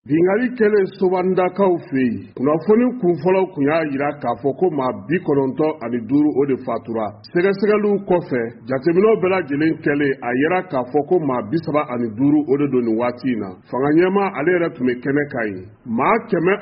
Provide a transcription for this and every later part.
Bingali kɛlen Sobandakaw fɛ yen, kunnafoni kunfɔlɔw kun y'a jira k'a fɔ ko maa 95 o de fatura. Sɛgɛsɛgɛliw kɔfɛ, jateminɛw bɛɛ lajɛlen kɛlen a yera k'a fɔ ko maa 35 o de don nin waati in na. Fanga ɲɛmaa ale yɛrɛ tun bɛ kɛnɛ kan yen. Maa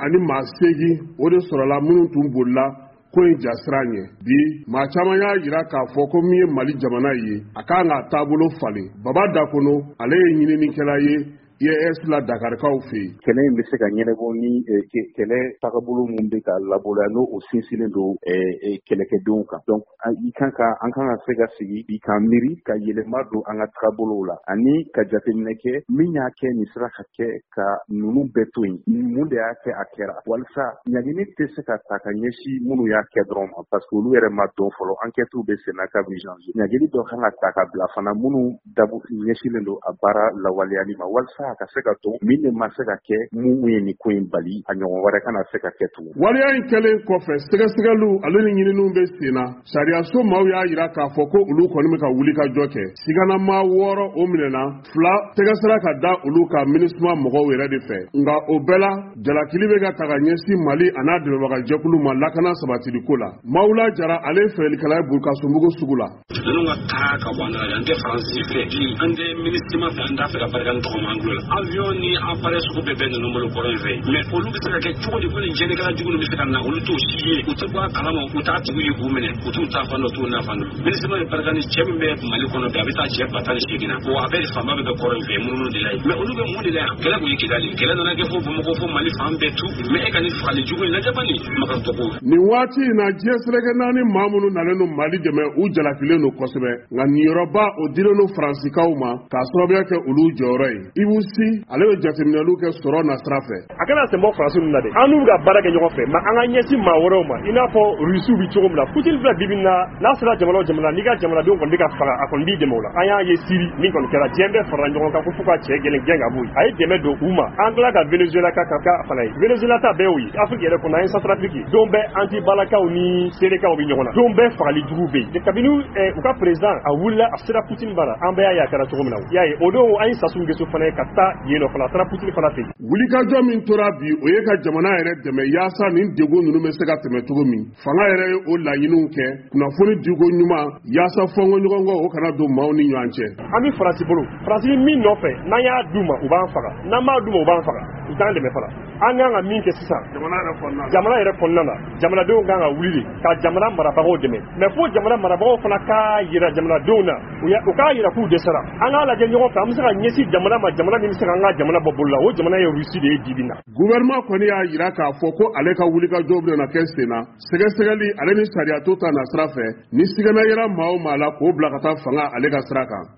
108 o de sɔrɔla minnu tun bolila ko in jasira ɲɛ. Bi maa caman y'a jira k'a fɔ ko min ye Mali jamana ye, a kan k'a taabolo falen. Baba Dakono ale ye ɲininikɛla ye IES la Dakarikaw fɛ yen. Kɛlɛ in bɛ se ka ɲɛnabɔ ni kɛlɛ tagabolo min bɛ ka labɔla n'o sinsinnen don kɛlɛkɛdenw kan. Donc an kan ka se ka sigi bi ka miiri ka yɛlɛma don an ka tagabolow la ani ka jateminɛ kɛ min y'a kɛ nin sera ka kɛ ka ninnu bɛɛ to yen. Mun de y'a kɛ a kɛra. Walasa ɲagini tɛ se ka ta ka ɲɛsin minnu y'a kɛ dɔrɔn ma parce que olu yɛrɛ ma dɔn fɔlɔ enquêtes bɛ senna kabini janvier. Ɲagini dɔ kan ka ta ka bila fana minnu ɲɛsinnen don a baara lawaleyali ma walasa ka se ka to min de ma se ka kɛ mun ye nin ko in bali a ɲɔgɔn wɛrɛ kana se ka kɛ tugun. Waleya in kɛlen kɔfɛ sɛgɛsɛgɛliw ale ni ɲininiw bɛ senna. Sariyaso maaw y'a jira k'a fɔ ko olu kɔni bɛ ka wuli ka jɔ kɛ. Siganamaa 6 o minɛna, 2 tɛgɛsɛra ka da olu ka MINUSMA mɔgɔw yɛrɛ de fɛ. Nka o bɛɛ la jalakili bɛ ka ta ka ɲɛsin Mali a n'a dɛmɛbagajɛkulu ma lakana sabatiliko la. Mawula Jara ale ye filɛlikɛla ye Burukasumbugu sugu la. Ninnu ka taa ka bɔ an da an tɛ Faransi fɛ an tɛ MINUSMA fɛ an t'a fɛ ka barika tɔgɔ man gulo la. Avion ni appareil sugu bɛɛ bɛ ninnu bolo kɔrɔ in fɛ mais olu bɛ se ka kɛ cogo di ko nin jɛnnikɛla jugu bɛ se ka na olu t'o si ye u tɛ bɔ a kalama u t'a tigi ye k'u minɛ u t'u ta fan dɔ t'u na fan dɔ. MINUSMA ye barika ni cɛ min bɛ Mali kɔnɔ bi a bɛ taa cɛ 28 na wa a bɛɛ fanba bɛ kɔrɔ in fɛ mununu de la ye mais olu bɛ mun de la yan kɛlɛ kun ye Kidali kɛlɛ nana kɛ fo Bamakɔ fo Mali fan bɛɛ tu mais e ka nin fagali jugu in lajɛ bani maka tɔgɔ. Nin waati in na diɲɛ seleke naani maa minnu nalen don Mali dɛmɛ u jalakilen don kosɛbɛ nka niyɔrɔba o dilen don Faransikaw ma k'a sababuya kɛ olu jɔyɔrɔ ye. Ibu Si ale bɛ jateminɛliw kɛ sɔrɔ nasira fɛ. A kana tɛmɛ Faransi ninnu na dɛ. An n'u ka baara kɛ ɲɔgɔn fɛ mais an ka ɲɛsin maa wɛrɛw ma i n'a fɔ Rusiw bɛ cogo min na Poutine filɛ bibi in na n'a sera jamana o jamana n'i ka jamanadenw kɔni bɛ ka faga a kɔni b'i dɛmɛ o la. An y'a ye Syrie min kɔni kɛra diɲɛ bɛɛ farala ɲɔgɔn kan ko fo ka cɛ gɛlɛn gɛn ka bɔ yen. A ye dɛmɛ don u ma. An tila ka Venezuela ka fana ye. Venezuela ta bɛɛ y'o ye. Afrique yɛrɛ kɔnɔ an ye Centrafrique ye. Don bɛɛ anti-balakaw ni Senekaw bɛ ɲɔgɔn na. Don bɛɛ fagali jugu bɛ yen. Kabini u ka président a wulila a sera Poutine bara an bɛɛ y'a ye a kɛra cogo min na. Y'a ye o don an ye Sassou Nguesso fana ye ka taa yen nɔ fana a taara Poutine fana fɛ yen. Wulikajɔ min tora bi o ye ka jamana yɛrɛ dɛmɛ yaasa nin degun ninnu bɛ se ka tɛmɛ cogo min. Fanga yɛrɛ ye o laɲiniw kɛ kunnafoni diko ɲuman yaasa fɔnkɔɲɔgɔnkɔ o kana don maaw ni ɲɔgɔn cɛ. An bɛ Faransi bolo Faransi bɛ min nɔfɛ n'an y'a d'u ma u b'an faga n'an m'a d'u ma u b'an faga u t'an dɛmɛ fana. An kan ka min kɛ sisan jamana yɛrɛ kɔnɔna na jamanadenw kan ka wuli de ka jamana marabagaw dɛmɛ mais fo jamana marabagaw fana k'a yira jamanadenw na u k'a yira k'u dɛsɛra. An k'a lajɛ ɲɔgɔn fɛ an bɛ se ka ɲɛsin jamana ma jamana min bɛ se ka an ka jamana bɔ bolo la o jamana ye Rusi de ye bibi na. Gouvernement kɔni y'a jira k'a fɔ ko ale ka wulikajɔ bɛna kɛ senna sɛgɛsɛgɛli ale ni sariya to ta nasira fɛ ni sigana yera maa o maa la k'o bila ka taa fanga ale ka sira kan.